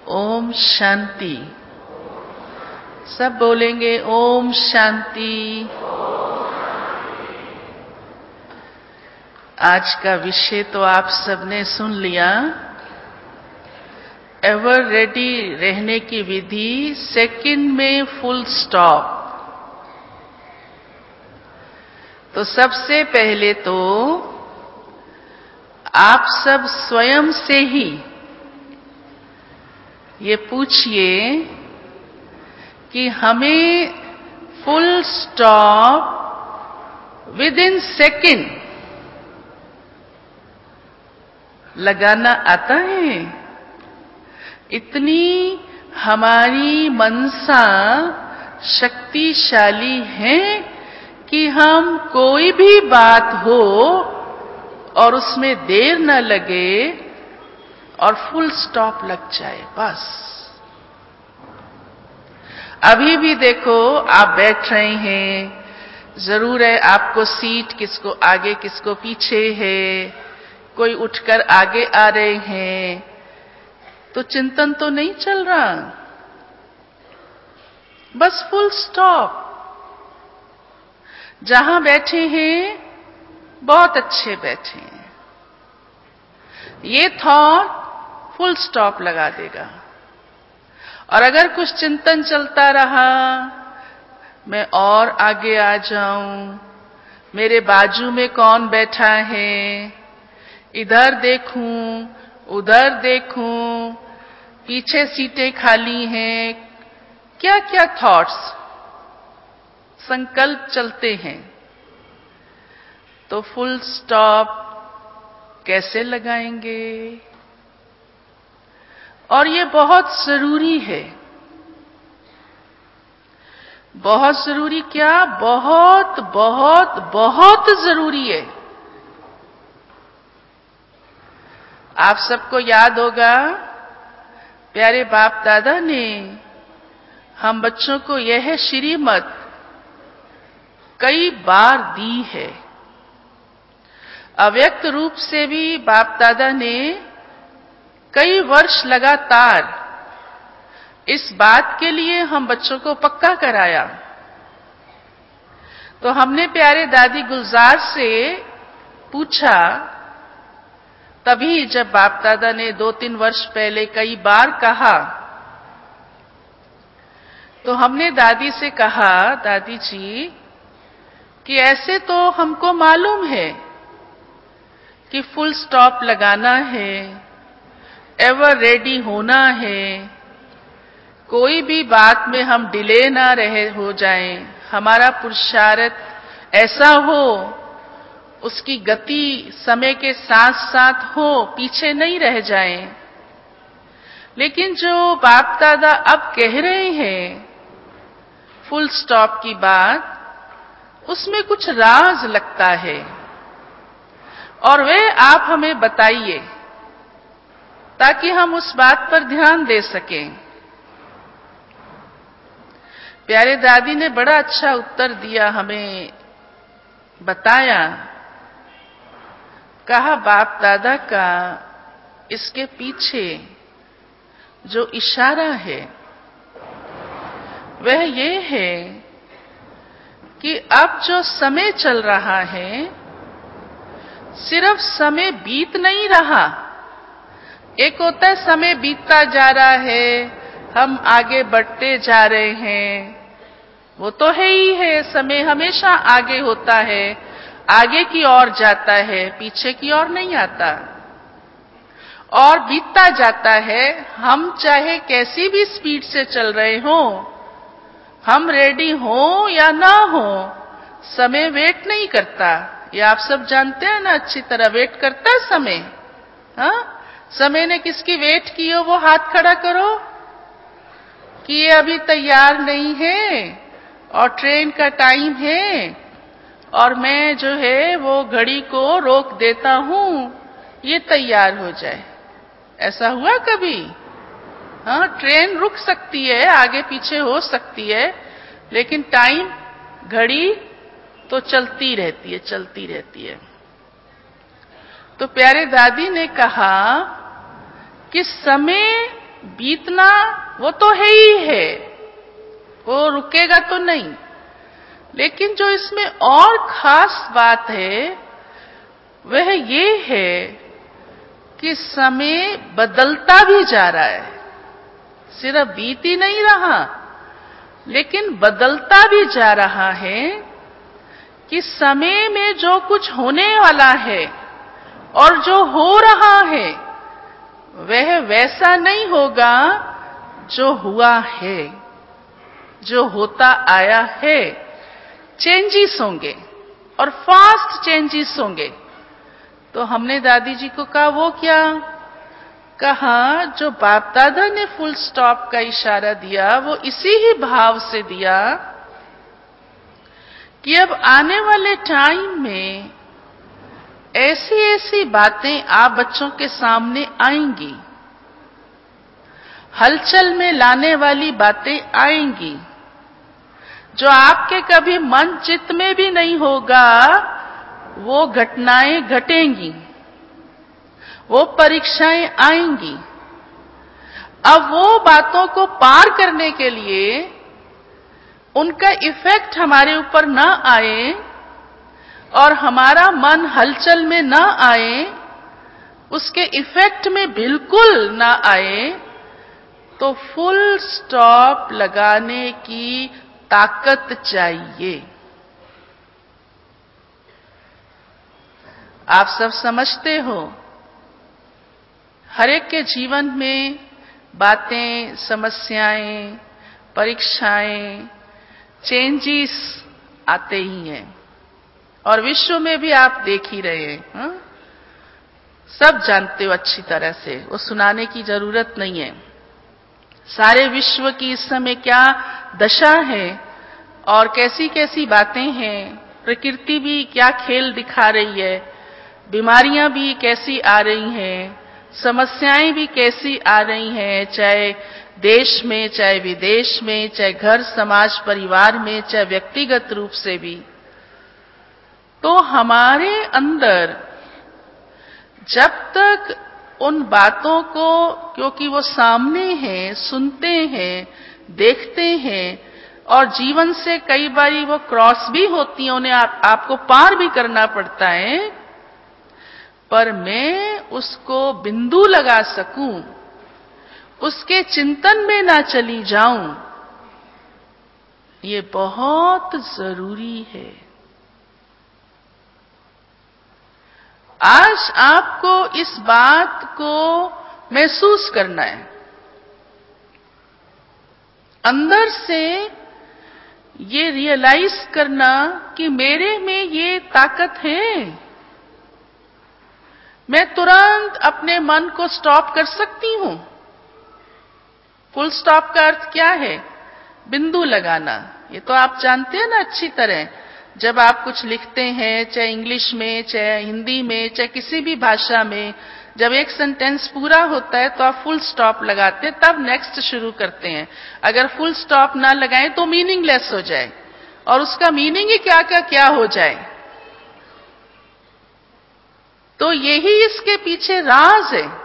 ओम शांति। सब बोलेंगे ओम शांति। आज का विषय तो आप सबने सुन लिया। एवर रेडी रहने की विधि, सेकंड में फुल स्टॉप। तो सबसे पहले तो आप सब स्वयं से ही ये पूछिए कि हमें full stop within second लगाना आता है। इतनी हमारी मनसा शक्तिशाली है कि हम कोई भी बात हो और उसमें देर न लगे और फुल स्टॉप लग जाए बस। अभी भी देखो, आप बैठ रहे हैं, जरूर है आपको सीट किसको आगे किसको पीछे है, कोई उठकर आगे आ रहे हैं, तो चिंतन तो नहीं चल रहा, बस फुल स्टॉप। जहां बैठे हैं बहुत अच्छे बैठे हैं, ये थॉट फुल स्टॉप लगा देगा। और अगर कुछ चिंतन चलता रहा, मैं और आगे आ जाऊं, मेरे बाजू में कौन बैठा है, इधर देखूं उधर देखूं, पीछे सीटें खाली हैं, क्या क्या थॉट्स संकल्प चलते हैं, तो फुल स्टॉप कैसे लगाएंगे? और ये बहुत जरूरी है। बहुत जरूरी क्या, बहुत बहुत बहुत जरूरी है। आप सबको याद होगा, प्यारे बाप दादा ने हम बच्चों को यह श्रीमत कई बार दी है। अव्यक्त रूप से भी बाप दादा ने कई वर्ष लगातार इस बात के लिए हम बच्चों को पक्का कराया। तो हमने प्यारे दादी गुलजार से पूछा, तभी जब बाप दादा ने 2-3 वर्ष पहले कई बार कहा, तो हमने दादी से कहा, दादी जी कि ऐसे तो हमको मालूम है कि फुल स्टॉप लगाना है, एवर रेडी होना है, कोई भी बात में हम डिले ना रहे हो जाएं, हमारा पुरुषार्थ ऐसा हो, उसकी गति समय के साथ साथ हो, पीछे नहीं रह जाएं। लेकिन जो बाप दादा अब कह रहे हैं फुल स्टॉप की बात, उसमें कुछ राज लगता है, और वे आप हमें बताइए ताकि हम उस बात पर ध्यान दे सकें। प्यारे दादी ने बड़ा अच्छा उत्तर दिया, हमें बताया, कहा बाप दादा का इसके पीछे जो इशारा है वह ये है कि अब जो समय चल रहा है, सिर्फ समय बीत नहीं रहा। एक होता है समय बीतता जा रहा है, हम आगे बढ़ते जा रहे हैं, वो तो है ही है, समय हमेशा आगे होता है, आगे की ओर जाता है, पीछे की ओर नहीं आता, और बीतता जाता है। हम चाहे कैसी भी स्पीड से चल रहे हो, हम रेडी हो या ना हो, समय वेट नहीं करता। ये आप सब जानते हैं ना अच्छी तरह, वेट करता है समय। हाँ, समय ने किसकी वेट की हो वो हाथ खड़ा करो कि ये अभी तैयार नहीं है और ट्रेन का टाइम है और मैं जो है वो घड़ी को रोक देता हूं, ये तैयार हो जाए। ऐसा हुआ कभी? हाँ, ट्रेन रुक सकती है, आगे पीछे हो सकती है, लेकिन टाइम, घड़ी तो चलती रहती है, चलती रहती है। तो प्यारे दादी ने कहा कि समय बीतना वो तो है ही है, वो रुकेगा तो नहीं। लेकिन जो इसमें और खास बात है वह ये है कि समय बदलता भी जा रहा है। सिर्फ बीत ही नहीं रहा, लेकिन बदलता भी जा रहा है कि समय में जो कुछ होने वाला है और जो हो रहा है वह वैसा नहीं होगा जो हुआ है, जो होता आया है। चेंजेस होंगे और फास्ट चेंजेस होंगे। तो हमने दादी जी को कहा, वो क्या कहा, जो बाप दादा ने फुल स्टॉप का इशारा दिया वो इसी ही भाव से दिया कि अब आने वाले टाइम में ऐसी ऐसी बातें आप बच्चों के सामने आएंगी, हलचल में लाने वाली बातें आएंगी, जो आपके कभी मन चित्त में भी नहीं होगा वो घटनाएं घटेंगी, वो परीक्षाएं आएंगी। अब वो बातों को पार करने के लिए उनका इफेक्ट हमारे ऊपर न आए और हमारा मन हलचल में न आए, उसके इफेक्ट में बिल्कुल न आए, तो फुल स्टॉप लगाने की ताकत चाहिए। आप सब समझते हो, हर एक के जीवन में बातें, समस्याएं, परीक्षाएं, चेंजेस आते ही हैं। और विश्व में भी आप देख ही रहे हैं, हा? सब जानते हो अच्छी तरह से, वो सुनाने की जरूरत नहीं है। सारे विश्व की इस समय क्या दशा है और कैसी कैसी बातें हैं, प्रकृति भी क्या खेल दिखा रही है, बीमारियां भी कैसी आ रही हैं, समस्याएं भी कैसी आ रही हैं, चाहे देश में, चाहे विदेश में, चाहे घर समाज परिवार में, चाहे व्यक्तिगत रूप से भी। तो हमारे अंदर जब तक उन बातों को, क्योंकि वो सामने हैं, सुनते हैं, देखते हैं और जीवन से कई बारी वो क्रॉस भी होती हैं, उन्हें आपको पार भी करना पड़ता है, पर मैं उसको बिंदु लगा सकूं, उसके चिंतन में ना चली जाऊं, ये बहुत जरूरी है। आज आपको इस बात को महसूस करना है, अंदर से ये रियलाइज करना कि मेरे में ये ताकत है। मैं तुरंत अपने मन को स्टॉप कर सकती हूं। फुल स्टॉप का अर्थ क्या है? बिंदु लगाना। ये तो आप जानते हैं ना अच्छी तरह। जब आप कुछ लिखते हैं, चाहे इंग्लिश में, चाहे हिंदी में, चाहे किसी भी भाषा में, जब एक सेंटेंस पूरा होता है तो आप फुल स्टॉप लगाते हैं, तब नेक्स्ट शुरू करते हैं। अगर फुल स्टॉप ना लगाएं तो मीनिंगलेस हो जाए और उसका मीनिंग ही क्या का क्या हो जाए। तो यही इसके पीछे राज है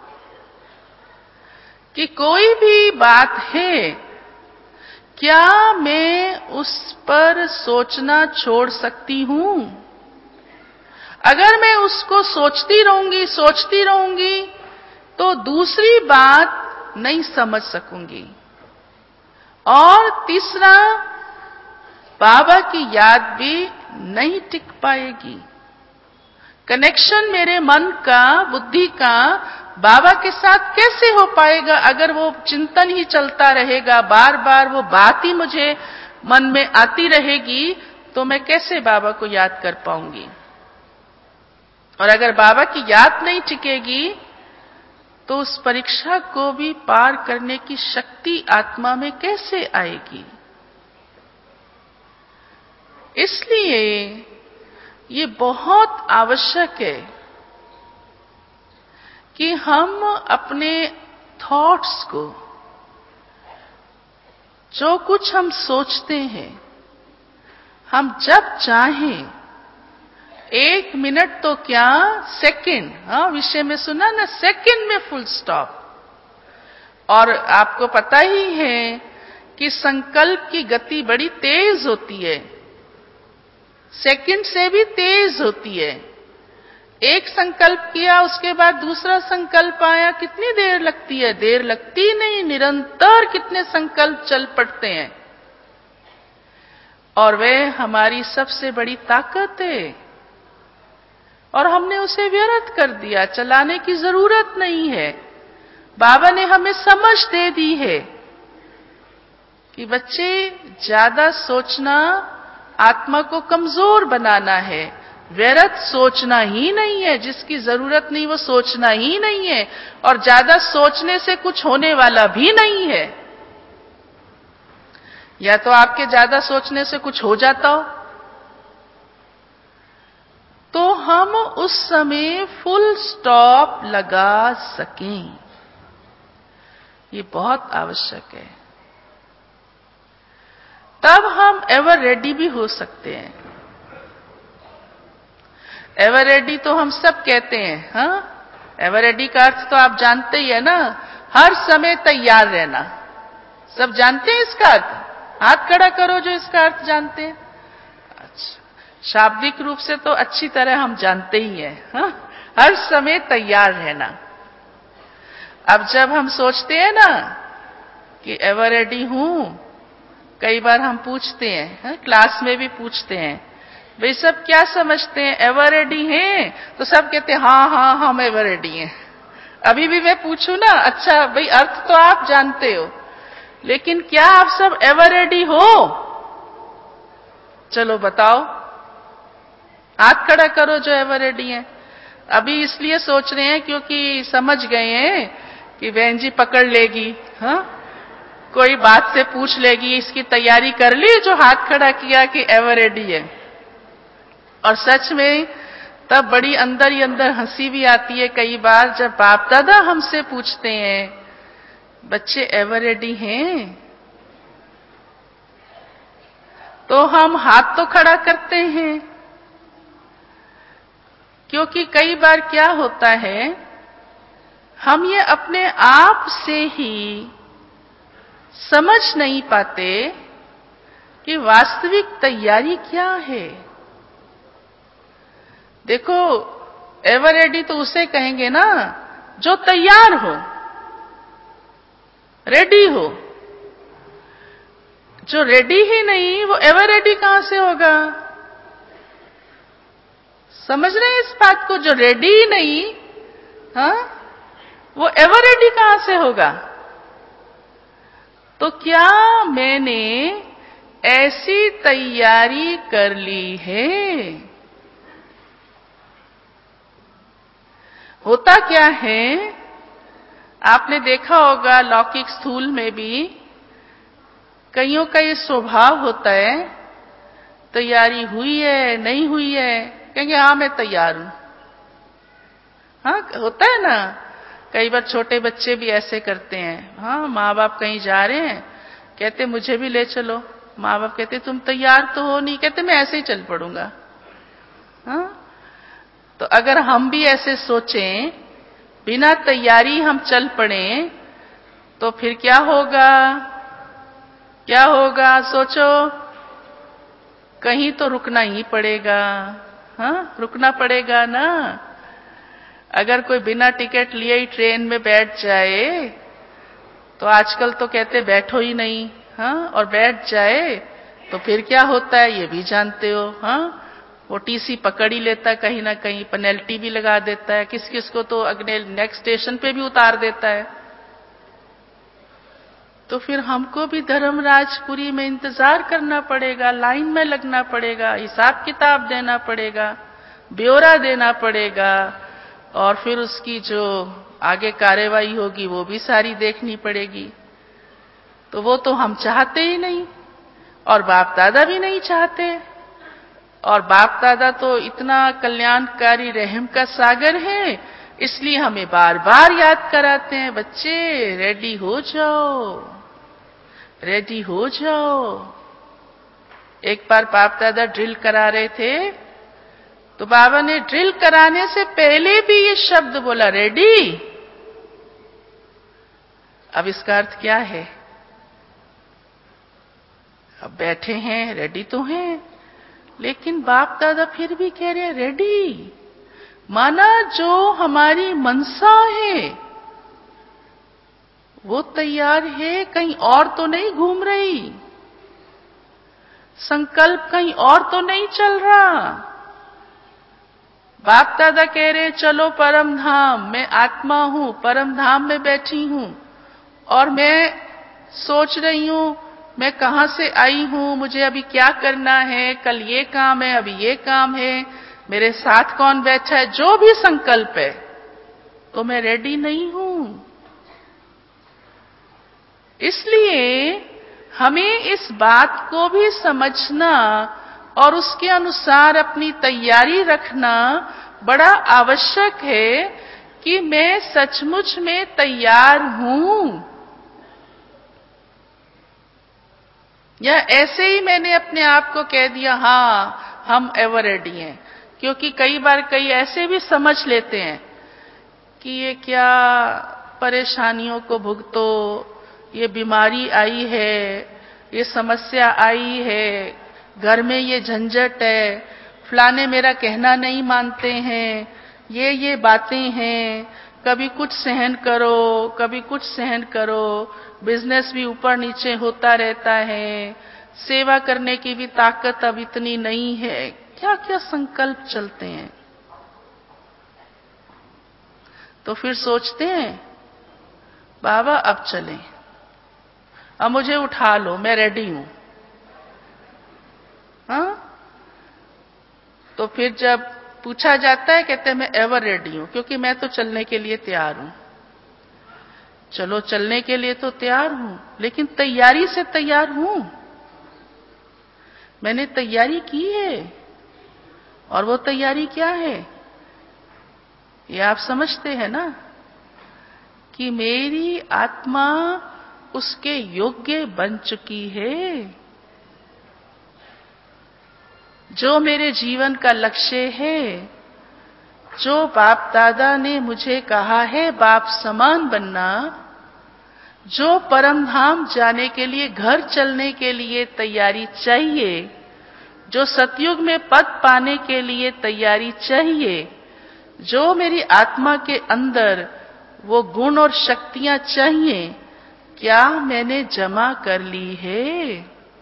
कि कोई भी बात है, क्या मैं उस पर सोचना छोड़ सकती हूं? अगर मैं उसको सोचती रहूंगी तो दूसरी बात नहीं समझ सकूंगी। और तीसरा, बाबा की याद भी नहीं टिक पाएगी। कनेक्शन मेरे मन का, बुद्धि का बाबा के साथ कैसे हो पाएगा अगर वो चिंतन ही चलता रहेगा, बार बार वो बात ही मुझे मन में आती रहेगी, तो मैं कैसे बाबा को याद कर पाऊंगी? और अगर बाबा की याद नहीं टिकेगी तो उस परीक्षा को भी पार करने की शक्ति आत्मा में कैसे आएगी? इसलिए ये बहुत आवश्यक है कि हम अपने थॉट्स को, जो कुछ हम सोचते हैं, हम जब चाहें, 1 मिनट तो क्या, सेकंड, विषय में सुना ना, सेकंड में फुल स्टॉप। और आपको पता ही है कि संकल्प की गति बड़ी तेज होती है, सेकंड से भी तेज होती है। एक संकल्प किया, उसके बाद दूसरा संकल्प आया, कितनी देर लगती है? देर लगती नहीं, निरंतर कितने संकल्प चल पड़ते हैं। और वह हमारी सबसे बड़ी ताकत है, और हमने उसे व्यर्थ कर दिया। चलाने की जरूरत नहीं है। बाबा ने हमें समझ दे दी है कि बच्चे, ज्यादा सोचना आत्मा को कमजोर बनाना है, व्यर्थ सोचना ही नहीं है। जिसकी जरूरत नहीं वो सोचना ही नहीं है, और ज्यादा सोचने से कुछ होने वाला भी नहीं है। या तो आपके ज्यादा सोचने से कुछ हो जाता हो, तो हम उस समय फुल स्टॉप लगा सकें, ये बहुत आवश्यक है। तब हम एवर रेडी भी हो सकते हैं। एवर रेडी तो हम सब कहते हैं, हाँ? एवर रेडी का अर्थ तो आप जानते ही है ना, हर समय तैयार रहना। सब जानते हैं इसका अर्थ? हाथ खड़ा करो जो इसका अर्थ जानते हैं। अच्छा, शाब्दिक रूप से तो अच्छी तरह हम जानते ही हैं, हाँ? हर समय तैयार रहना। अब जब हम सोचते हैं ना कि एवर रेडी हूं, कई बार हम पूछते हैं, हाँ? क्लास में भी पूछते हैं, भाई सब क्या समझते हैं, एवर रेडी हैं? तो सब कहते हैं हाँ हाँ हम एवर रेडी हैं। अभी भी मैं पूछूं ना, अच्छा भाई अर्थ तो आप जानते हो, लेकिन क्या आप सब एवर रेडी हो? चलो बताओ, हाथ खड़ा करो जो एवर रेडी है। अभी इसलिए सोच रहे हैं क्योंकि समझ गए हैं कि बहन जी पकड़ लेगी, हाँ? कोई बात से पूछ लेगी, इसकी तैयारी कर ली जो हाथ खड़ा किया कि एवर रेडी है। और सच में तब बड़ी अंदर ही अंदर हंसी भी आती है कई बार, जब बाप दादा हमसे पूछते हैं, बच्चे एवर रेडी हैं? तो हम हाथ तो खड़ा करते हैं, क्योंकि कई बार क्या होता है, हम ये अपने आप से ही समझ नहीं पाते कि वास्तविक तैयारी क्या है। देखो, एवर रेडी तो उसे कहेंगे ना जो तैयार हो, रेडी हो। जो रेडी ही नहीं, वो एवर रेडी कहां से होगा? समझ रहे हैं इस बात को? जो रेडी ही नहीं, हाँ, वो एवर रेडी कहां से होगा? तो क्या मैंने ऐसी तैयारी कर ली है? होता क्या है, आपने देखा होगा लौकिक स्थूल में भी कईयों का ये स्वभाव होता है, तैयारी हुई है नहीं हुई है, कहेंगे हाँ मैं तैयार हूं। हाँ, होता है ना, कई बार छोटे बच्चे भी ऐसे करते हैं। हाँ, माँ बाप कहीं जा रहे हैं, कहते मुझे भी ले चलो। माँ बाप कहते तुम तैयार तो हो नहीं, कहते मैं ऐसे ही चल पड़ूंगा। हाँ, तो अगर हम भी ऐसे सोचें, बिना तैयारी हम चल पड़े, तो फिर क्या होगा? क्या होगा सोचो? कहीं तो रुकना ही पड़ेगा। हाँ, रुकना पड़ेगा ना। अगर कोई बिना टिकट लिए ही ट्रेन में बैठ जाए, तो आजकल तो कहते बैठो ही नहीं, हाँ, और बैठ जाए तो फिर क्या होता है ये भी जानते हो, हाँ? वो टीसी पकड़ ही लेता है, कहीं ना कहीं पेनल्टी भी लगा देता है, किस किस को तो अगले नेक्स्ट स्टेशन पे भी उतार देता है। तो फिर हमको भी धर्मराजपुरी में इंतजार करना पड़ेगा, लाइन में लगना पड़ेगा, हिसाब किताब देना पड़ेगा, ब्यौरा देना पड़ेगा, और फिर उसकी जो आगे कार्रवाई होगी वो भी सारी देखनी पड़ेगी। तो वो तो हम चाहते ही नहीं, और बाप दादा भी नहीं चाहते। और बाप दादा तो इतना कल्याणकारी रहम का सागर है, इसलिए हमें बार बार याद कराते हैं, बच्चे रेडी हो जाओ, रेडी हो जाओ। एक बार बाप दादा ड्रिल करा रहे थे, तो बाबा ने ड्रिल कराने से पहले भी ये शब्द बोला, रेडी। अब इसका अर्थ क्या है? अब बैठे हैं, रेडी तो हैं, लेकिन बाप दादा फिर भी कह रहे हैं रेडी। माना जो हमारी मनसा है वो तैयार है, कहीं और तो नहीं घूम रही, संकल्प कहीं और तो नहीं चल रहा। बाप दादा कह रहे हैं चलो परम धाम, मैं आत्मा हूं, परम धाम में बैठी हूं और मैं सोच रही हूं मैं कहां से आई हूं, मुझे अभी क्या करना है, कल ये काम है, अभी ये काम है, मेरे साथ कौन बैठा है, जो भी संकल्प है, तो मैं रेडी नहीं हूं। इसलिए हमें इस बात को भी समझना और उसके अनुसार अपनी तैयारी रखना बड़ा आवश्यक है कि मैं सचमुच में तैयार हूं, या ऐसे ही मैंने अपने आप को कह दिया हाँ हम एवर रेडी हैं। क्योंकि कई बार कई ऐसे भी समझ लेते हैं कि ये क्या परेशानियों को भुगतो, ये बीमारी आई है, ये समस्या आई है, घर में ये झंझट है, फलाने मेरा कहना नहीं मानते हैं, ये बातें हैं, कभी कुछ सहन करो, कभी कुछ सहन करो, बिजनेस भी ऊपर नीचे होता रहता है, सेवा करने की भी ताकत अब इतनी नहीं है, क्या क्या संकल्प चलते हैं। तो फिर सोचते हैं बाबा अब चलें, अब मुझे उठा लो, मैं रेडी हूं। हाँ? तो फिर जब पूछा जाता है कहते हैं मैं एवर रेडी हूं, क्योंकि मैं तो चलने के लिए तैयार हूं। चलो चलने के लिए तो तैयार हूं, लेकिन तैयारी से तैयार हूं, मैंने तैयारी की है। और वो तैयारी क्या है ये आप समझते हैं ना, कि मेरी आत्मा उसके योग्य बन चुकी है। जो मेरे जीवन का लक्ष्य है, जो बाप दादा ने मुझे कहा है बाप समान बनना, जो परम धाम जाने के लिए, घर चलने के लिए तैयारी चाहिए, जो सतयुग में पद पाने के लिए तैयारी चाहिए, जो मेरी आत्मा के अंदर वो गुण और शक्तियां चाहिए, क्या मैंने जमा कर ली है?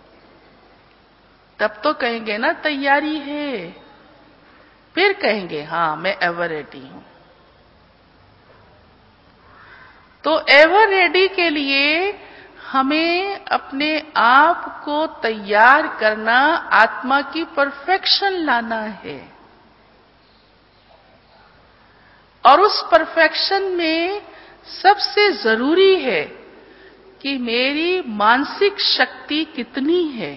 तब तो कहेंगे ना तैयारी है, फिर कहेंगे हाँ मैं एवर रेडी हूं। तो एवर रेडी के लिए हमें अपने आप को तैयार करना, आत्मा की परफेक्शन लाना है। और उस परफेक्शन में सबसे जरूरी है कि मेरी मानसिक शक्ति कितनी है।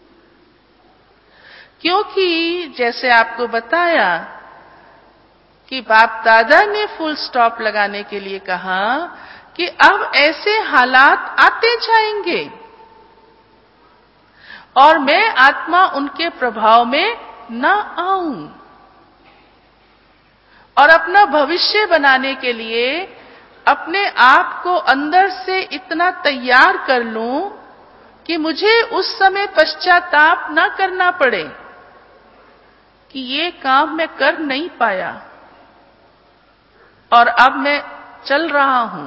क्योंकि जैसे आपको बताया कि बाप दादा ने फुल स्टॉप लगाने के लिए कहा कि अब ऐसे हालात आते जाएंगे और मैं आत्मा उनके प्रभाव में न आऊं, और अपना भविष्य बनाने के लिए अपने आप को अंदर से इतना तैयार कर लूं कि मुझे उस समय पश्चाताप न करना पड़े कि ये काम मैं कर नहीं पाया और अब मैं चल रहा हूं,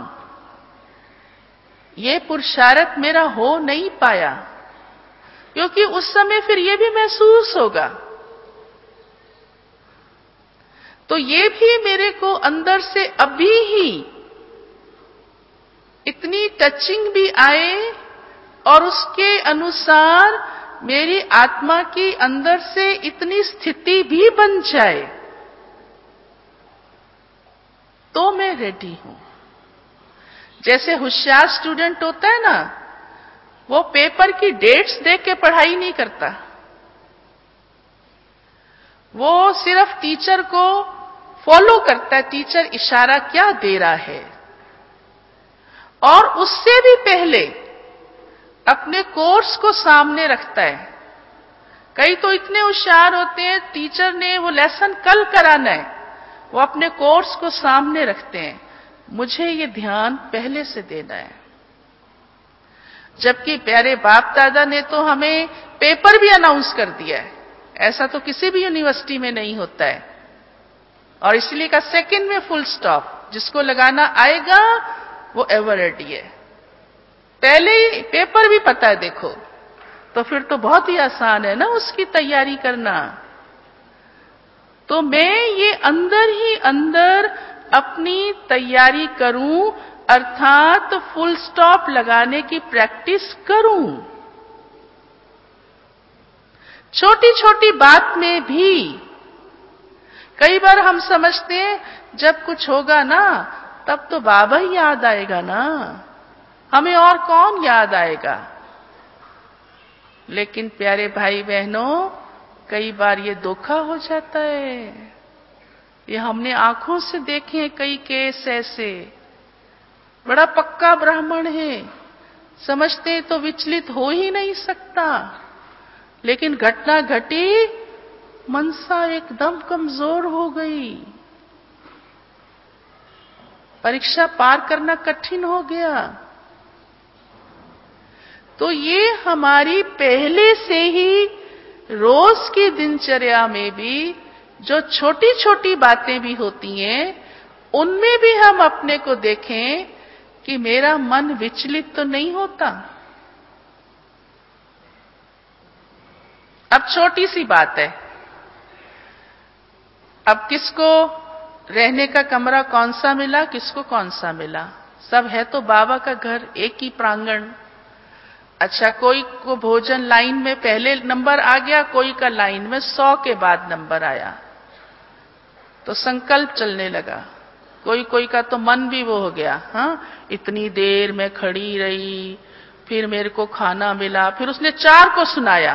ये पुरुषार्थ मेरा हो नहीं पाया। क्योंकि उस समय फिर ये भी महसूस होगा, तो ये भी मेरे को अंदर से अभी ही इतनी टचिंग भी आए और उसके अनुसार मेरी आत्मा की अंदर से इतनी स्थिति भी बन जाए, तो मैं रेडी हूं। जैसे होशियार स्टूडेंट होता है ना, वो पेपर की डेट्स देख के पढ़ाई नहीं करता, वो सिर्फ टीचर को फॉलो करता है, टीचर इशारा क्या दे रहा है, और उससे भी पहले अपने कोर्स को सामने रखता है। कई तो इतने होशियार होते हैं, टीचर ने वो लेसन कल कराना है, वो अपने कोर्स को सामने रखते हैं, मुझे ये ध्यान पहले से देना है। जबकि प्यारे बाप दादा ने तो हमें पेपर भी अनाउंस कर दिया है। ऐसा तो किसी भी यूनिवर्सिटी में नहीं होता है। और इसलिए का सेकंड में फुल स्टॉप, जिसको लगाना आएगा वो एवर रेडी है। पहले ही पेपर भी पता है देखो, तो फिर तो बहुत ही आसान है ना उसकी तैयारी करना। तो मैं ये अंदर ही अंदर अपनी तैयारी करूं, अर्थात फुल स्टॉप लगाने की प्रैक्टिस करूं। छोटी छोटी बात में भी कई बार हम समझते हैं जब कुछ होगा ना तब तो बाबा ही याद आएगा ना, हमें और कौन याद आएगा। लेकिन प्यारे भाई बहनों, कई बार ये धोखा हो जाता है। ये हमने आंखों से देखे हैं कई केस ऐसे। बड़ा पक्का ब्राह्मण है, समझते तो विचलित हो ही नहीं सकता, लेकिन घटना घटी, मनसा एकदम कमजोर हो गई, परीक्षा पार करना कठिन हो गया। तो ये हमारी पहले से ही रोज की दिनचर्या में भी जो छोटी छोटी बातें भी होती हैं, उनमें भी हम अपने को देखें कि मेरा मन विचलित तो नहीं होता। अब छोटी सी बात है, अब किसको रहने का कमरा कौन सा मिला, किसको कौन सा मिला, सब है तो बाबा का घर, एक ही प्रांगण। अच्छा, कोई को भोजन लाइन में पहले नंबर आ गया, कोई का लाइन में 100 के बाद नंबर आया, तो संकल्प चलने लगा। कोई कोई का तो मन भी वो हो गया, हाँ इतनी देर में खड़ी रही, फिर मेरे को खाना मिला, फिर उसने 4 को सुनाया,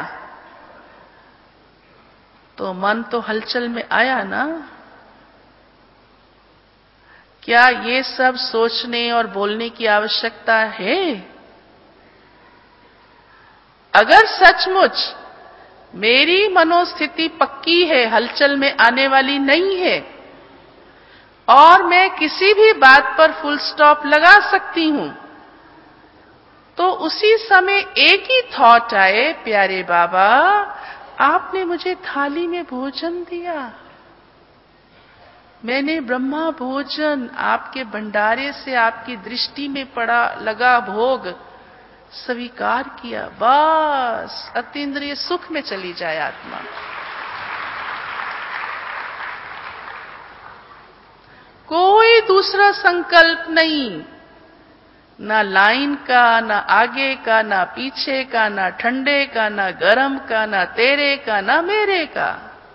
तो मन तो हलचल में आया ना। क्या ये सब सोचने और बोलने की आवश्यकता है? अगर सचमुच मेरी मनोस्थिति पक्की है, हलचल में आने वाली नहीं है, और मैं किसी भी बात पर फुल स्टॉप लगा सकती हूं, तो उसी समय एक ही थॉट आए, प्यारे बाबा आपने मुझे थाली में भोजन दिया, मैंने ब्रह्मा भोजन आपके भंडारे से आपकी दृष्टि में पड़ा लगा भोग स्वीकार किया, बस अतीन्द्रिय सुख में चली जाए आत्मा। कोई दूसरा संकल्प नहीं, ना लाइन का, ना आगे का, ना पीछे का, ना ठंडे का, ना गर्म का, ना तेरे का, ना मेरे का।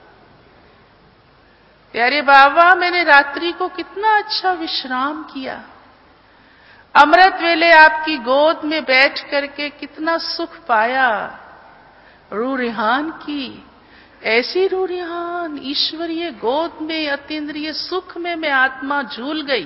प्यारे बाबा मैंने रात्रि को कितना अच्छा विश्राम किया, अमृत वेले आपकी गोद में बैठ करके कितना सुख पाया, रूह रिहान की, ऐसी रूह रिहान ईश्वरीय गोद में अतीन्द्रिय सुख में मैं आत्मा झूल गई।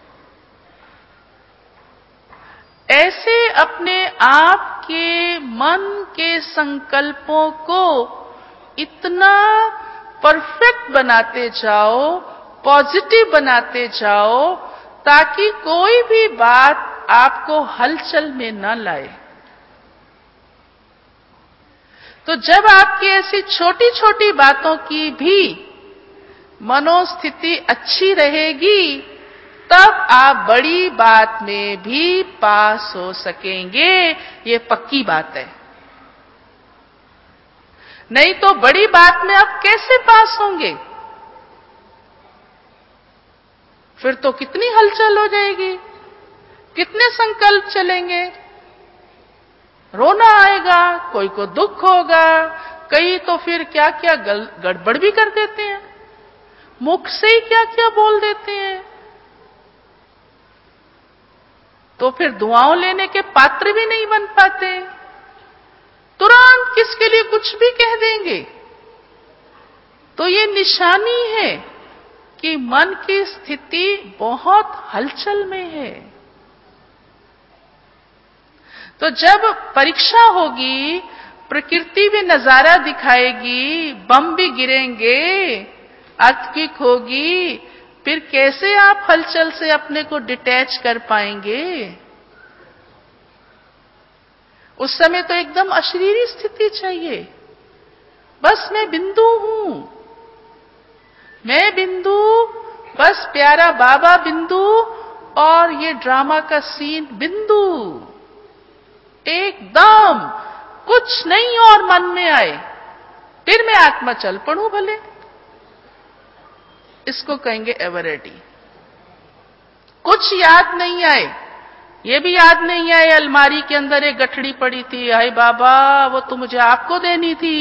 ऐसे अपने आप के मन के संकल्पों को इतना परफेक्ट बनाते जाओ, पॉजिटिव बनाते जाओ, ताकि कोई भी बात आपको हलचल में न लाए। तो जब आपकी ऐसी छोटी छोटी बातों की भी मनोस्थिति अच्छी रहेगी, तब आप बड़ी बात में भी पास हो सकेंगे, ये पक्की बात है। नहीं तो बड़ी बात में आप कैसे पास होंगे? फिर तो कितनी हलचल हो जाएगी, कितने संकल्प चलेंगे, रोना आएगा, कोई को दुख होगा, कई तो फिर क्या क्या गड़बड़ भी कर देते हैं, मुख से ही क्या क्या बोल देते हैं, तो फिर दुआओं लेने के पात्र भी नहीं बन पाते, तुरंत किसके लिए कुछ भी कह देंगे। तो ये निशानी है कि मन की स्थिति बहुत हलचल में है। तो जब परीक्षा होगी, प्रकृति भी नजारा दिखाएगी, बम भी गिरेंगे, अर्थक्वेक होगी, फिर कैसे आप हलचल से अपने को डिटैच कर पाएंगे? उस समय तो एकदम अशरीरी स्थिति चाहिए। बस मैं बिंदु हूं, मैं बिंदु, बस प्यारा बाबा बिंदु, और ये ड्रामा का सीन बिंदु, एकदम कुछ नहीं और मन में आए, फिर मैं आत्मा चल पड़ूं भले। इसको कहेंगे एवरेडी। कुछ याद नहीं आए, ये भी याद नहीं आए अलमारी के अंदर एक गठड़ी पड़ी थी, हाय बाबा वो तो मुझे आपको देनी थी,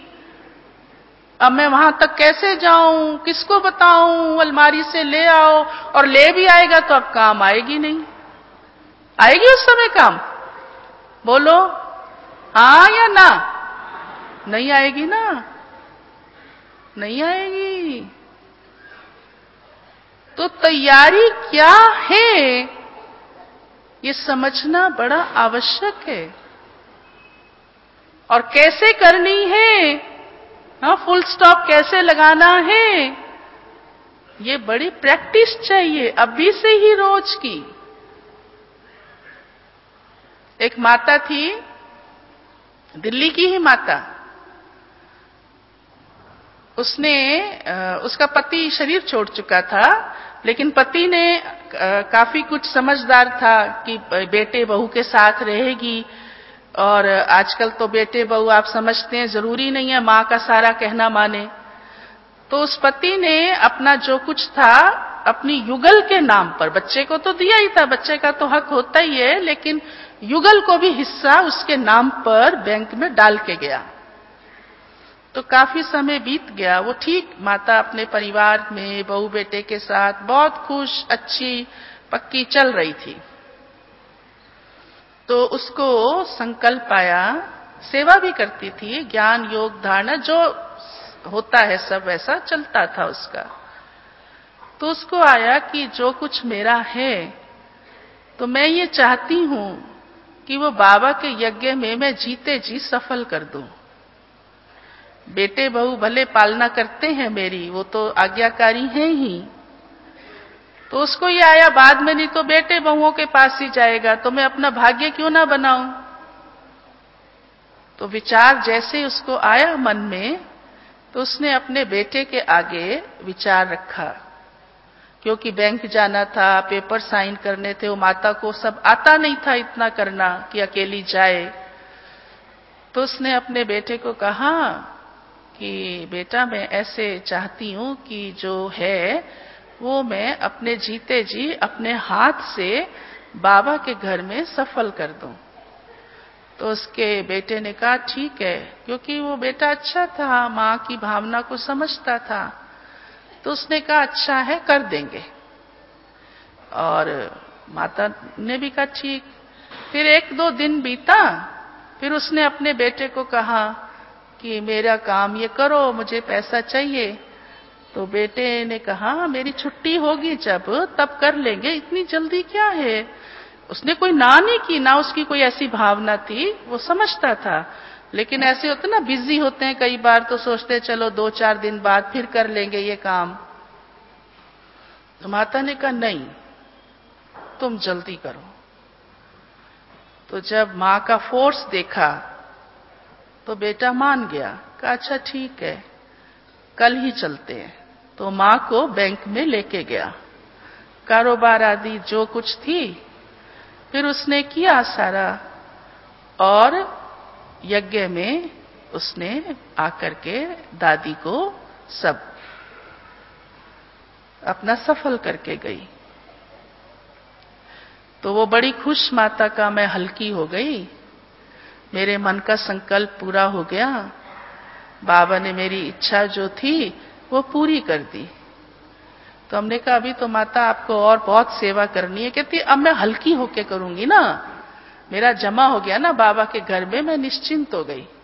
अब मैं वहां तक कैसे जाऊं, किसको बताऊं, अलमारी से ले आओ, और ले भी आएगा तो अब काम आएगी नहीं। आएगी उस समय काम? बोलो हाँ या ना? नहीं आएगी ना, नहीं आएगी। तो तैयारी क्या है ये समझना बड़ा आवश्यक है, और कैसे करनी है, हाँ, फुल स्टॉप कैसे लगाना है, ये बड़ी प्रैक्टिस चाहिए अभी से ही रोज की। एक माता थी, दिल्ली की ही माता, उसने उसका पति शरीर छोड़ चुका था, लेकिन पति ने काफी कुछ समझदार था कि बेटे बहू के साथ रहेगी, और आजकल तो बेटे बहू आप समझते हैं जरूरी नहीं है मां का सारा कहना माने। तो उस पति ने अपना जो कुछ था अपनी युगल के नाम पर, बच्चे को तो दिया ही था, बच्चे का तो हक होता ही है, लेकिन युगल को भी हिस्सा उसके नाम पर बैंक में डाल के गया। तो काफी समय बीत गया, वो ठीक माता अपने परिवार में बहू बेटे के साथ बहुत खुश, अच्छी पक्की चल रही थी। तो उसको संकल्प आया, सेवा भी करती थी, ज्ञान योग धारणा जो होता है सब वैसा चलता था उसका। तो उसको आया कि जो कुछ मेरा है तो मैं ये चाहती हूं कि वो बाबा के यज्ञ में मैं जीते जी सफल कर दूं। बेटे बहू भले पालना करते हैं मेरी, वो तो आज्ञाकारी हैं ही, तो उसको ये आया बाद में, नहीं तो बेटे बहुओं के पास ही जाएगा, तो मैं अपना भाग्य क्यों ना बनाऊं। तो विचार जैसे उसको आया मन में, तो उसने अपने बेटे के आगे विचार रखा, क्योंकि बैंक जाना था, पेपर साइन करने थे, वो माता को सब आता नहीं था इतना करना कि अकेली जाए। तो उसने अपने बेटे को कहा कि बेटा मैं ऐसे चाहती हूं कि जो है वो मैं अपने जीते जी अपने हाथ से बाबा के घर में सफल कर दूं। तो उसके बेटे ने कहा ठीक है, क्योंकि वो बेटा अच्छा था, मां की भावना को समझता था। तो उसने कहा अच्छा है, कर देंगे। और माता ने भी कहा ठीक। फिर एक दो दिन बीता, फिर उसने अपने बेटे को कहा कि मेरा काम ये करो, मुझे पैसा चाहिए। तो बेटे ने कहा मेरी छुट्टी होगी जब तब कर लेंगे, इतनी जल्दी क्या है। उसने कोई ना नहीं की, ना उसकी कोई ऐसी भावना थी, वो समझता था। लेकिन ऐसे होते ना, बिजी होते हैं कई बार, तो सोचते चलो 2-4 दिन बाद फिर कर लेंगे ये काम। तो माता ने कहा नहीं, तुम जल्दी करो। तो जब मां का फोर्स देखा तो बेटा मान गया, कहा अच्छा ठीक है कल ही चलते हैं। तो मां को बैंक में लेके गया, कारोबार आदि जो कुछ थी फिर उसने किया सारा, और यज्ञ में उसने आकर के दादी को सब अपना सफल करके गई। तो वो बड़ी खुश माता का मैं हल्की हो गई, मेरे मन का संकल्प पूरा हो गया, बाबा ने मेरी इच्छा जो थी वो पूरी कर दी। तो हमने कहा अभी तो माता आपको और बहुत सेवा करनी है। कहती अब मैं हल्की होके करूंगी ना, मेरा जमा हो गया ना बाबा के घर में, मैं निश्चिंत हो गई।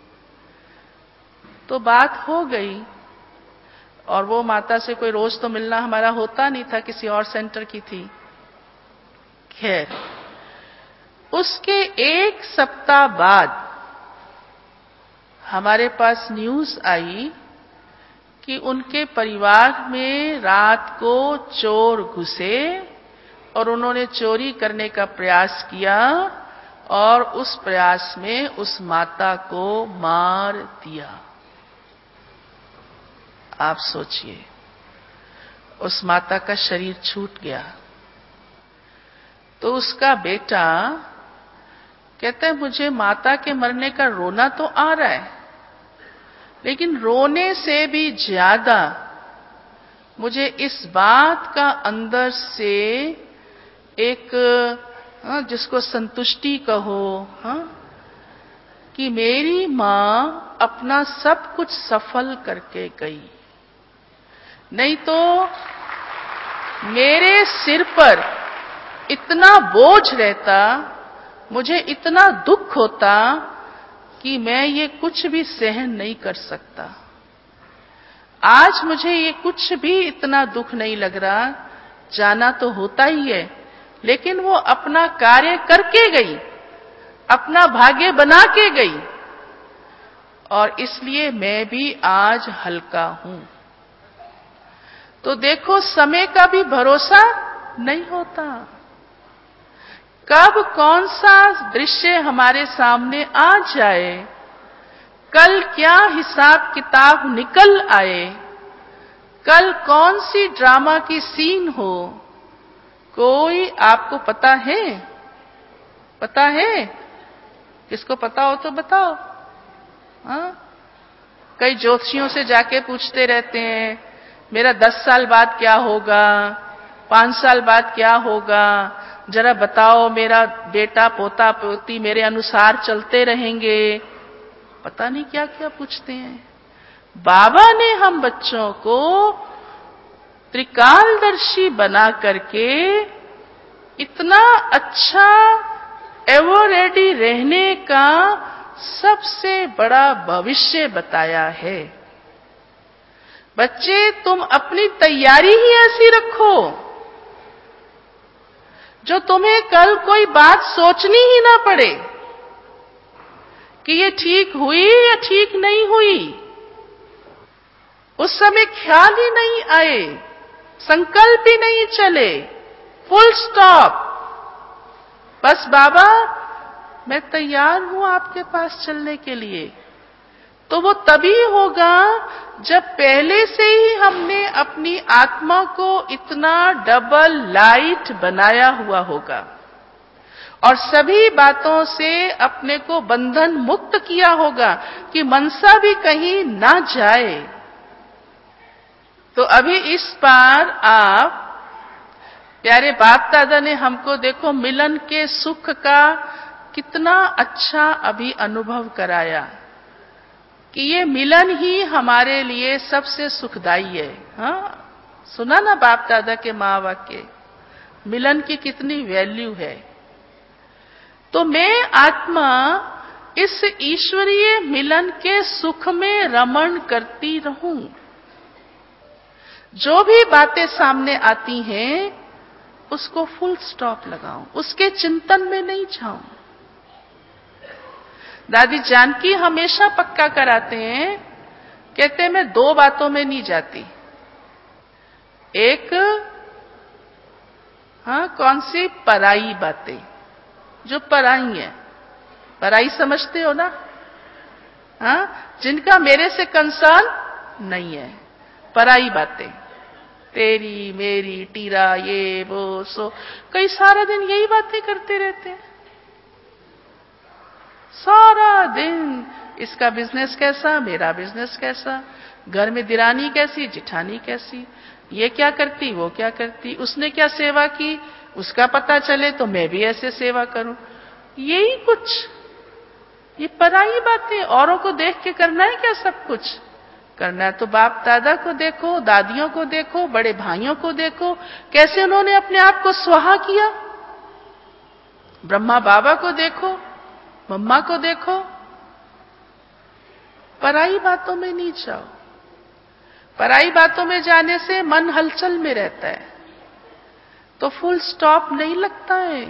तो बात हो गई, और वो माता से कोई रोज तो मिलना हमारा होता नहीं था, किसी और सेंटर की थी। खैर उसके एक सप्ताह बाद हमारे पास न्यूज आई कि उनके परिवार में रात को चोर घुसे और उन्होंने चोरी करने का प्रयास किया, और उस प्रयास में उस माता को मार दिया। आप सोचिए, उस माता का शरीर छूट गया। तो उसका बेटा कहता है, मुझे माता के मरने का रोना तो आ रहा है, लेकिन रोने से भी ज्यादा मुझे इस बात का अंदर से एक, जिसको संतुष्टि कहो, कि मेरी मां अपना सब कुछ सफल करके गई। नहीं तो मेरे सिर पर इतना बोझ रहता, मुझे इतना दुख होता कि मैं ये कुछ भी सहन नहीं कर सकता। आज मुझे ये कुछ भी इतना दुख नहीं लग रहा। जाना तो होता ही है, लेकिन वो अपना कार्य करके गई, अपना भाग्य बना के गई, और इसलिए मैं भी आज हल्का हूं। तो देखो, समय का भी भरोसा नहीं होता। कब कौन सा दृश्य हमारे सामने आ जाए, कल क्या हिसाब किताब निकल आए, कल कौन सी ड्रामा की सीन हो, कोई आपको पता है? पता है? किसको पता हो तो बताओ। कई ज्योतिषियों से जाके पूछते रहते हैं, मेरा 10 साल बाद क्या होगा, 5 साल बाद क्या होगा, जरा बताओ, मेरा बेटा पोता पोती मेरे अनुसार चलते रहेंगे। पता नहीं क्या क्या पूछते हैं। बाबा ने हम बच्चों को त्रिकालदर्शी बना करके इतना अच्छा एवर रेडी रहने का सबसे बड़ा भविष्य बताया है। बच्चे, तुम अपनी तैयारी ही ऐसी रखो जो तुम्हें कल कोई बात सोचनी ही ना पड़े कि ये ठीक हुई या ठीक नहीं हुई। उस समय ख्याल ही नहीं आए, संकल्प ही नहीं चले, फुल स्टॉप। बस बाबा, मैं तैयार हूं आपके पास चलने के लिए। तो वो तभी होगा जब पहले से ही हमने अपनी आत्मा को इतना डबल लाइट बनाया हुआ होगा और सभी बातों से अपने को बंधन मुक्त किया होगा कि मनसा भी कहीं ना जाए। तो अभी इस बार आप प्यारे बाप दादा ने हमको देखो मिलन के सुख का कितना अच्छा अभी अनुभव कराया कि ये मिलन ही हमारे लिए सबसे सुखदाई है। सुना ना बाप दादा के माँ वाक्य, मिलन की कितनी वैल्यू है। तो मैं आत्मा इस ईश्वरीय मिलन के सुख में रमण करती रहूं। जो भी बातें सामने आती हैं उसको फुल स्टॉप लगाऊं, उसके चिंतन में नहीं जाऊं। दादी जानकी हमेशा पक्का कराते हैं, कहते हैं मैं 2 बातों में नहीं जाती। एक, कौन सी? पराई बातें, जो पराई है। पराई समझते हो ना? जिनका मेरे से कंसर्न नहीं है। पराई बातें, तेरी मेरी टीरा, ये वो सो, कई सारा दिन यही बातें करते रहते हैं। सारा दिन इसका बिजनेस कैसा, मेरा बिजनेस कैसा, घर में दिरानी कैसी, जिठानी कैसी, ये क्या करती, वो क्या करती, उसने क्या सेवा की, उसका पता चले तो मैं भी ऐसे सेवा करूं। यही कुछ, ये पराई बातें। औरों को देख के करना है क्या सब कुछ? करना है तो बाप दादा को देखो, दादियों को देखो, बड़े भाइयों को देखो, कैसे उन्होंने अपने आप को स्वाहा किया। ब्रह्मा बाबा को देखो, मम्मा को देखो। पराई बातों में नहीं जाओ। पराई बातों में जाने से मन हलचल में रहता है, तो फुल स्टॉप नहीं लगता है।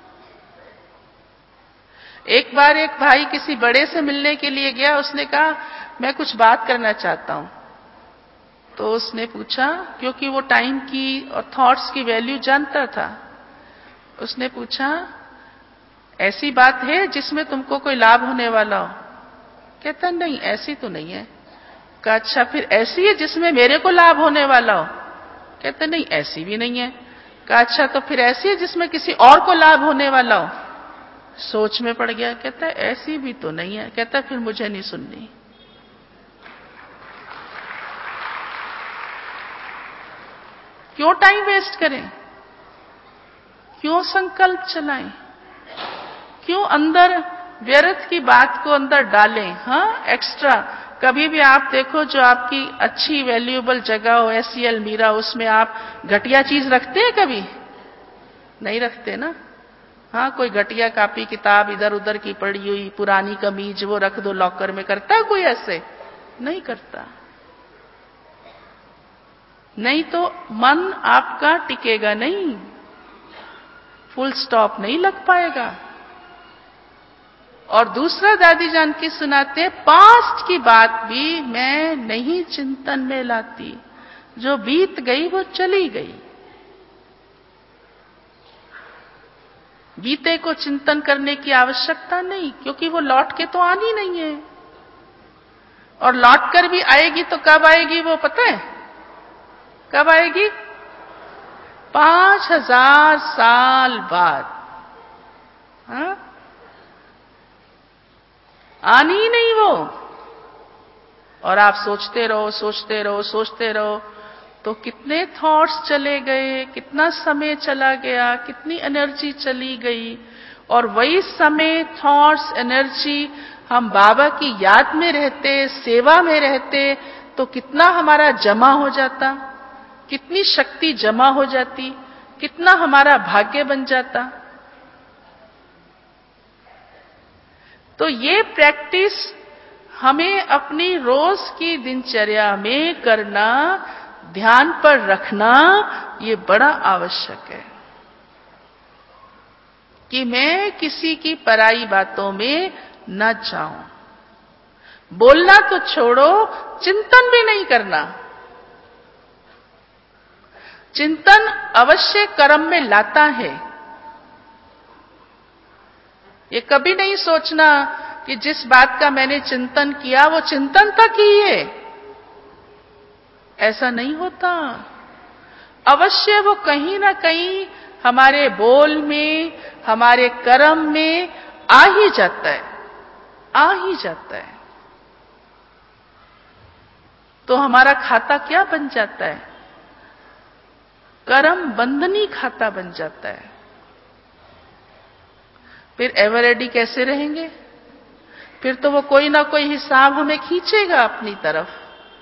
एक बार एक भाई किसी बड़े से मिलने के लिए गया, उसने कहा मैं कुछ बात करना चाहता हूं। तो उसने पूछा, क्योंकि वो टाइम की और थॉट्स की वैल्यू जानता था, उसने पूछा ऐसी बात है जिसमें तुमको कोई लाभ होने वाला हो? कहता नहीं, ऐसी तो नहीं है। कहा अच्छा फिर ऐसी है जिसमें मेरे को लाभ होने वाला हो? कहते नहीं, ऐसी भी नहीं है। कहा अच्छा तो फिर ऐसी है जिसमें किसी और को लाभ होने वाला हो? सोच में पड़ गया, कहता है ऐसी भी तो नहीं है। कहता फिर मुझे नहीं सुननी। क्यों टाइम वेस्ट करें? क्यों संकल्प चलाएं? क्यों अंदर व्यर्थ की बात को अंदर डालें? हाँ, एक्स्ट्रा। कभी भी आप देखो जो आपकी अच्छी वैल्यूएबल जगह हो, ऐसी अलमीरा, उसमें आप घटिया चीज रखते हैं? कभी नहीं रखते ना। हाँ, कोई घटिया कॉपी किताब इधर उधर की पड़ी हुई पुरानी कमीज वो रख दो लॉकर में, करता है कोई ऐसे? नहीं करता। नहीं तो मन आपका टिकेगा नहीं, फुल स्टॉप नहीं लग पाएगा। और दूसरा दादी जानकी सुनाते, पास्ट की बात भी मैं नहीं चिंतन में लाती, जो बीत गई वो चली गई। बीते को चिंतन करने की आवश्यकता नहीं, क्योंकि वो लौट के तो आनी नहीं है। और लौट कर भी आएगी तो कब आएगी वो पता है? कब आएगी? 5000 साल बाद। हाँ? आनी ही नहीं वो। और आप सोचते रहो, सोचते रहो, सोचते रहो, तो कितने थॉट्स चले गए, कितना समय चला गया, कितनी एनर्जी चली गई। और वही समय, थॉट्स, एनर्जी हम बाबा की याद में रहते, सेवा में रहते, तो कितना हमारा जमा हो जाता, कितनी शक्ति जमा हो जाती, कितना हमारा भाग्य बन जाता। तो ये प्रैक्टिस हमें अपनी रोज की दिनचर्या में करना, ध्यान पर रखना, ये बड़ा आवश्यक है कि मैं किसी की पराई बातों में न जाऊं। बोलना तो छोड़ो, चिंतन भी नहीं करना। चिंतन अवश्य कर्म में लाता है। ये कभी नहीं सोचना कि जिस बात का मैंने चिंतन किया वो चिंतन तक ही है, ऐसा नहीं होता। अवश्य वो कहीं ना कहीं हमारे बोल में, हमारे कर्म में आ ही जाता है, आ ही जाता है। तो हमारा खाता क्या बन जाता है? कर्म बंधनी खाता बन जाता है। फिर एवर रेडी कैसे रहेंगे? फिर तो वो कोई ना कोई हिसाब हमें खींचेगा अपनी तरफ।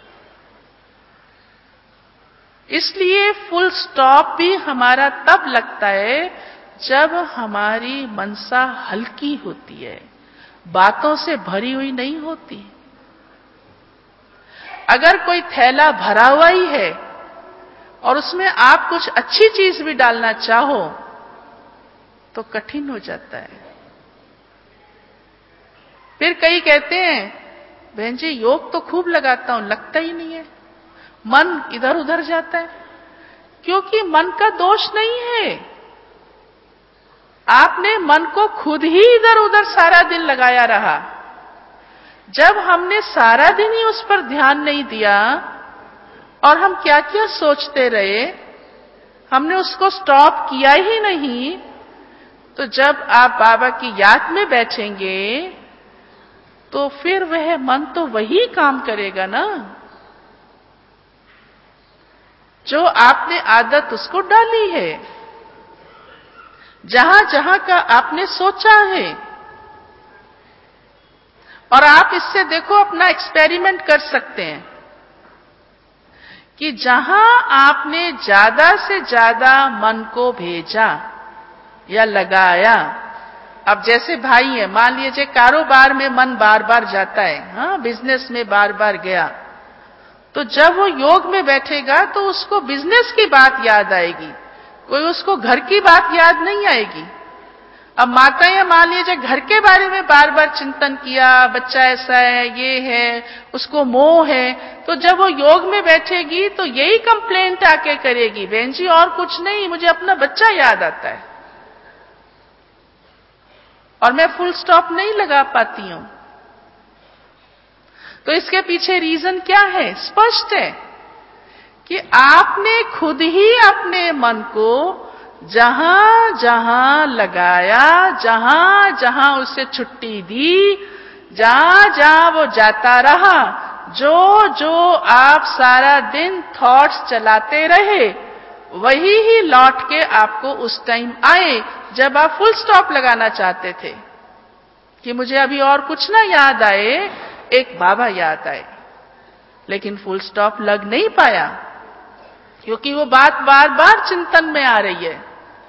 इसलिए फुल स्टॉप भी हमारा तब लगता है जब हमारी मनसा हल्की होती है, बातों से भरी हुई नहीं होती। अगर कोई थैला भरा हुआ ही है और उसमें आप कुछ अच्छी चीज भी डालना चाहो तो कठिन हो जाता है। फिर कई कहते हैं बहन जी योग तो खूब लगाता हूं, लगता ही नहीं है, मन इधर उधर जाता है। क्योंकि मन का दोष नहीं है, आपने मन को खुद ही इधर उधर सारा दिन लगाया रहा। जब हमने सारा दिन ही उस पर ध्यान नहीं दिया और हम क्या क्या सोचते रहे, हमने उसको स्टॉप किया ही नहीं, तो जब आप बाबा की याद में बैठेंगे तो फिर वह मन तो वही काम करेगा ना जो आपने आदत उसको डाली है, जहां जहां का आपने सोचा है। और आप इससे देखो अपना एक्सपेरिमेंट कर सकते हैं कि जहां आपने ज्यादा से ज्यादा मन को भेजा या लगाया, अब जैसे भाई है, मान लीजिए कारोबार में मन बार बार जाता है, हाँ, बिजनेस में बार बार गया, तो जब वो योग में बैठेगा तो उसको बिजनेस की बात याद आएगी, कोई उसको घर की बात याद नहीं आएगी। अब माताएं मान लीजिए घर के बारे में बार बार चिंतन किया, बच्चा ऐसा है, ये है, उसको मोह है, तो जब वो योग में बैठेगी तो यही कंप्लेंट आके करेगी, बहन जी और कुछ नहीं, मुझे अपना बच्चा याद आता है। और मैं फुल स्टॉप नहीं लगा पाती हूं। तो इसके पीछे रीजन क्या है? स्पष्ट है कि आपने खुद ही अपने मन को जहां जहां लगाया, जहां जहां उसे छुट्टी दी, जहां जहां वो जाता रहा, जो जो आप सारा दिन थॉट्स चलाते रहे, वही ही लौट के आपको उस टाइम आए जब आप फुल स्टॉप लगाना चाहते थे कि मुझे अभी और कुछ ना याद आए, एक बाबा याद आए। लेकिन फुल स्टॉप लग नहीं पाया क्योंकि वो बात बार बार चिंतन में आ रही है।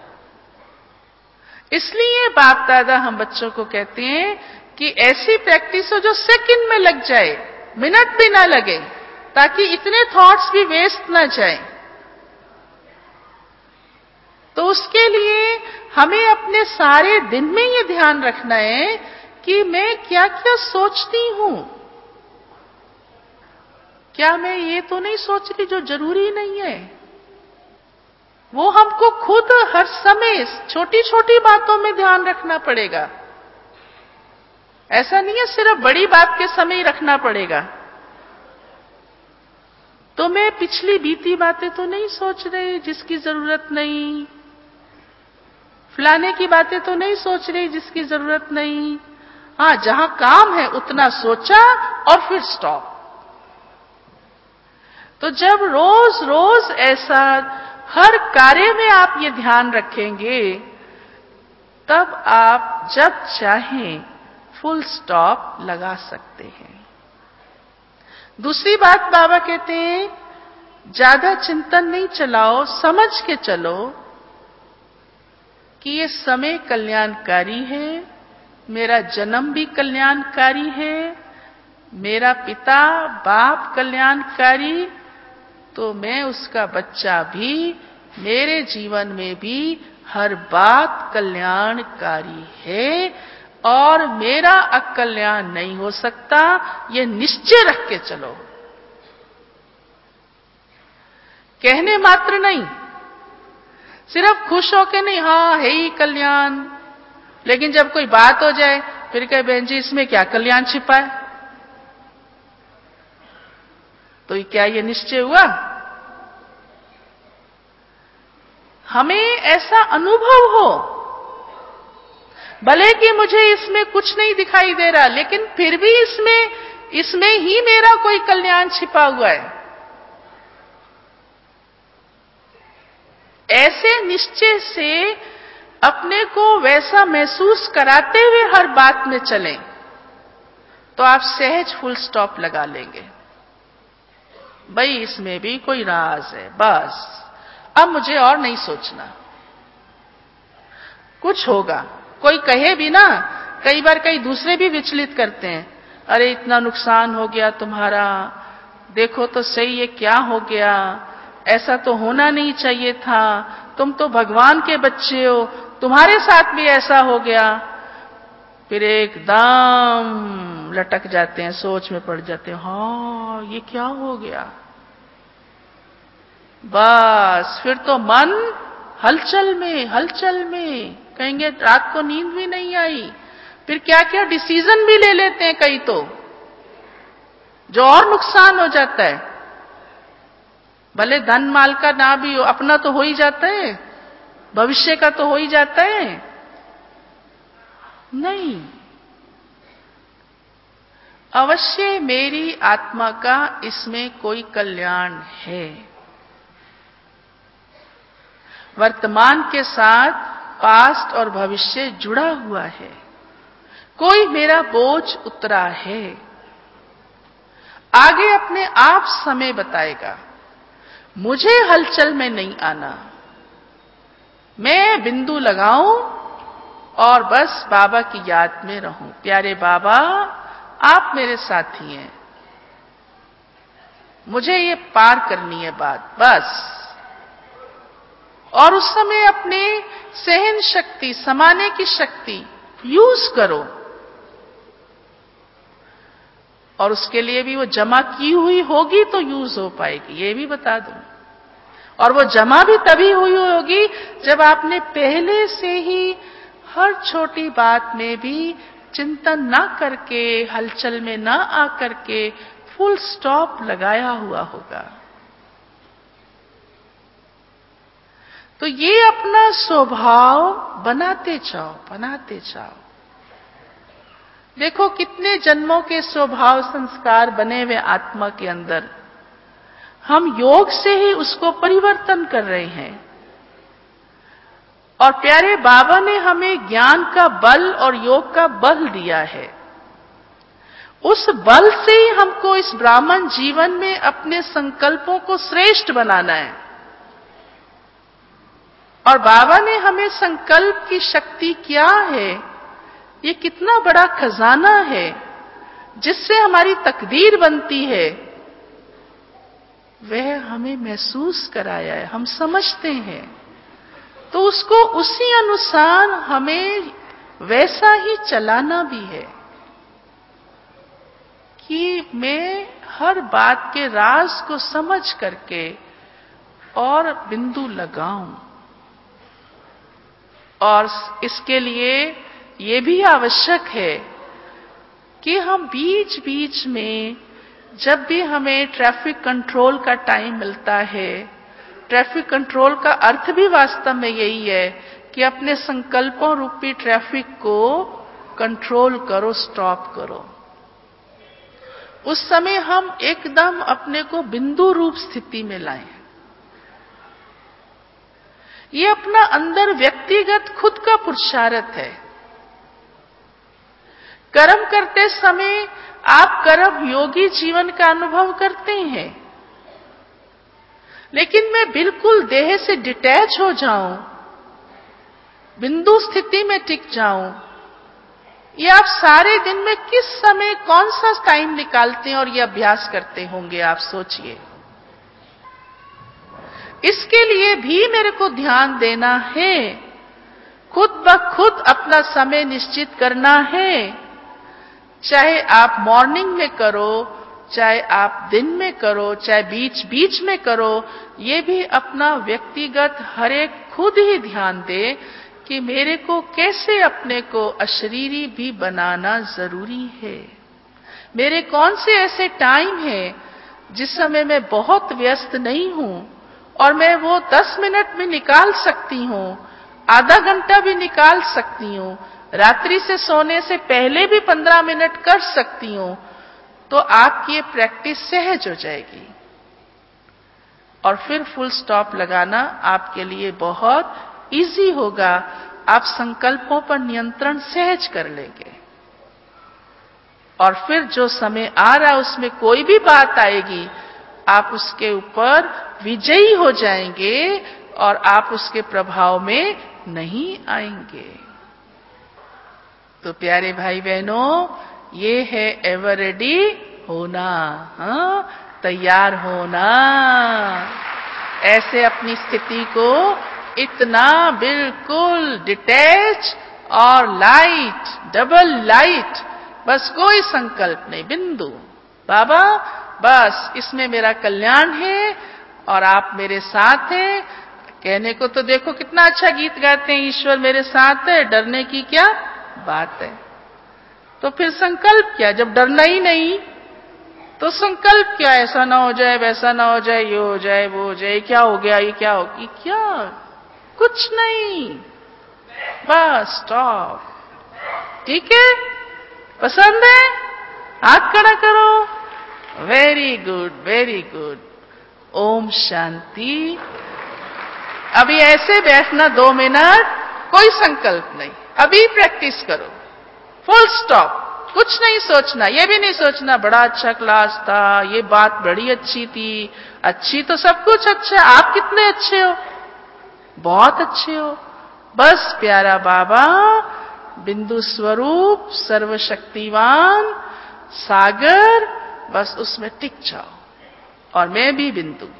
इसलिए बाप दादा हम बच्चों को कहते हैं कि ऐसी प्रैक्टिस हो जो सेकंड में लग जाए, मिनट भी ना लगे, ताकि इतने थॉट्स भी वेस्ट ना जाए। तो उसके लिए हमें अपने सारे दिन में ये ध्यान रखना है कि मैं क्या क्या सोचती हूं। क्या मैं ये तो नहीं सोच रही जो जरूरी नहीं है? वो हमको खुद हर समय छोटी छोटी बातों में ध्यान रखना पड़ेगा। ऐसा नहीं है सिर्फ बड़ी बात के समय ही रखना पड़ेगा। तो मैं पिछली बीती बातें तो नहीं सोच रही जिसकी जरूरत नहीं, फलाने की बातें तो नहीं सोच रही जिसकी जरूरत नहीं। हाँ, जहां काम है उतना सोचा और फिर स्टॉप। तो जब रोज रोज ऐसा हर कार्य में आप ये ध्यान रखेंगे, तब आप जब चाहें फुल स्टॉप लगा सकते हैं। दूसरी बात बाबा कहते हैं, ज्यादा चिंतन नहीं चलाओ, समझ के चलो कि ये समय कल्याणकारी है, मेरा जन्म भी कल्याणकारी है, मेरा पिता बाप कल्याणकारी, तो मैं उसका बच्चा भी, मेरे जीवन में भी हर बात कल्याणकारी है और मेरा अकल्याण नहीं हो सकता, ये निश्चय रख के चलो। कहने मात्र नहीं, सिर्फ खुश होके नहीं, हाँ है ही कल्याण, लेकिन जब कोई बात हो जाए फिर कहे बहन जी इसमें क्या कल्याण छिपा है? तो क्या ये निश्चय हुआ? हमें ऐसा अनुभव हो, भले कि मुझे इसमें कुछ नहीं दिखाई दे रहा, लेकिन फिर भी इसमें ही मेरा कोई कल्याण छिपा हुआ है। ऐसे निश्चय से अपने को वैसा महसूस कराते हुए हर बात में चलें, तो आप सहज फुल स्टॉप लगा लेंगे। भाई इसमें भी कोई राज है, बस अब मुझे और नहीं सोचना। कुछ होगा, कोई कहे भी ना, कई बार कई दूसरे भी विचलित करते हैं, अरे इतना नुकसान हो गया तुम्हारा, देखो तो सही ये क्या हो गया, ऐसा तो होना नहीं चाहिए था, तुम तो भगवान के बच्चे हो, तुम्हारे साथ भी ऐसा हो गया। फिर एकदम लटक जाते हैं, सोच में पड़ जाते हैं, हाँ ये क्या हो गया। बस फिर तो मन हलचल में कहेंगे रात को नींद भी नहीं आई, फिर क्या क्या डिसीजन भी ले लेते हैं कई तो, जो और नुकसान हो जाता है। भले धन माल का ना भी हो, अपना तो हो ही जाता है, भविष्य का तो हो ही जाता है। नहीं, अवश्य मेरी आत्मा का इसमें कोई कल्याण है। वर्तमान के साथ पास्ट और भविष्य जुड़ा हुआ है, कोई मेरा बोझ उतरा है। आगे अपने आप समय बताएगा, मुझे हलचल में नहीं आना, मैं बिंदु लगाऊं और बस बाबा की याद में रहूं। प्यारे बाबा आप मेरे साथी हैं, मुझे ये पार करनी है बात, बस। और उस समय अपने सहन शक्ति, समाने की शक्ति यूज करो, और उसके लिए भी वो जमा की हुई होगी तो यूज हो पाएगी, ये भी बता दूं। और वो जमा भी तभी हुई होगी जब आपने पहले से ही हर छोटी बात में भी चिंतन ना करके, हलचल में ना आकर के फुल स्टॉप लगाया हुआ होगा। तो ये अपना स्वभाव बनाते जाओ, बनाते जाओ। देखो कितने जन्मों के स्वभाव संस्कार बने हुए आत्मा के अंदर, हम योग से ही उसको परिवर्तन कर रहे हैं। और प्यारे बाबा ने हमें ज्ञान का बल और योग का बल दिया है। उस बल से ही हमको इस ब्राह्मण जीवन में अपने संकल्पों को श्रेष्ठ बनाना है। और बाबा ने हमें संकल्प की शक्ति क्या है, ये कितना बड़ा खजाना है जिससे हमारी तकदीर बनती है, वह हमें महसूस कराया है, हम समझते हैं। तो उसको उसी अनुसार हमें वैसा ही चलाना भी है कि मैं हर बात के राज को समझ करके और बिंदु लगाऊं। और इसके लिए ये भी आवश्यक है कि हम बीच बीच में जब भी हमें ट्रैफिक कंट्रोल का टाइम मिलता है, ट्रैफिक कंट्रोल का अर्थ भी वास्तव में यही है कि अपने संकल्पों रूपी ट्रैफिक को कंट्रोल करो, स्टॉप करो। उस समय हम एकदम अपने को बिंदु रूप स्थिति में लाएं। ये अपना अंदर व्यक्तिगत खुद का पुरुषार्थ है। कर्म करते समय आप कर्म योगी जीवन का अनुभव करते हैं, लेकिन मैं बिल्कुल देह से डिटैच हो जाऊं, बिंदु स्थिति में टिक जाऊं, ये आप सारे दिन में किस समय कौन सा टाइम निकालते हैं और ये अभ्यास करते होंगे, आप सोचिए। इसके लिए भी मेरे को ध्यान देना है, खुद ब खुद अपना समय निश्चित करना है। चाहे आप मॉर्निंग में करो, चाहे आप दिन में करो, चाहे बीच बीच में करो, ये भी अपना व्यक्तिगत हर एक खुद ही ध्यान दे कि मेरे को कैसे अपने को अशरीरी भी बनाना जरूरी है। मेरे कौन से ऐसे टाइम है जिस समय मैं बहुत व्यस्त नहीं हूं और मैं वो 10 मिनट में निकाल सकती हूं, आधा घंटा भी निकाल सकती हूं, रात्रि से सोने से पहले भी 15 मिनट कर सकती हूं, तो आपकी ये प्रैक्टिस सहज हो जाएगी। और फिर फुल स्टॉप लगाना आपके लिए बहुत इजी होगा। आप संकल्पों पर नियंत्रण सहज कर लेंगे। और फिर जो समय आ रहा है उसमें कोई भी बात आएगी, आप उसके ऊपर विजयी हो जाएंगे और आप उसके प्रभाव में नहीं आएंगे। तो प्यारे भाई बहनों, ये है एवर रेडी होना, हाँ, तैयार होना। ऐसे अपनी स्थिति को इतना बिल्कुल डिटैच और लाइट, डबल लाइट, बस कोई संकल्प नहीं, बिंदु। बाबा बस इसमें मेरा कल्याण है और आप मेरे साथ हैं। कहने को तो देखो कितना अच्छा गीत गाते हैं, ईश्वर मेरे साथ है, डरने की क्या बात है। तो फिर संकल्प क्या, जब डरना ही नहीं तो संकल्प क्या, ऐसा ना हो जाए, वैसा ना हो जाए, ये हो जाए, वो हो जाए, क्या हो गया, ये क्या होगी, क्या, कुछ नहीं, बस स्टॉप। ठीक है, पसंद है, हाथ खड़ा करो। Very good, very good. ओम शांति। अभी ऐसे बैठना 2 मिनट, कोई संकल्प नहीं, अभी प्रैक्टिस करो, फुल स्टॉप, कुछ नहीं सोचना। ये भी नहीं सोचना बड़ा अच्छा क्लास था, ये बात बड़ी अच्छी थी, अच्छी तो सब कुछ अच्छा, आप कितने अच्छे हो, बहुत अच्छे हो। बस प्यारा बाबा बिंदु स्वरूप, सर्वशक्तिवान सागर, बस उसमें टिक जाओ और मैं भी बिंदु।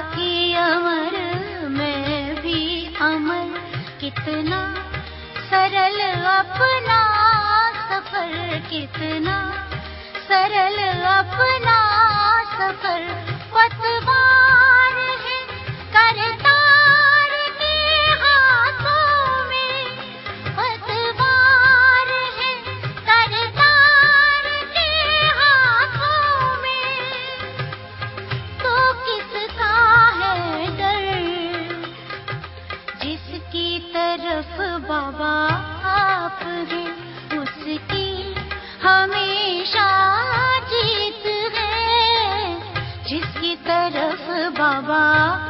बाकी अमर मैं भी अमर, कितना सरल अपना सफर, कितना सरल अपना सफर। पतवार है करतार के हाथों में, पतवार है करतार के हाथों में, तो किसका है डर, जिसकी तरफ बाबा आप हैं उसकी हमेशा जीत है, जिसकी तरफ बाबा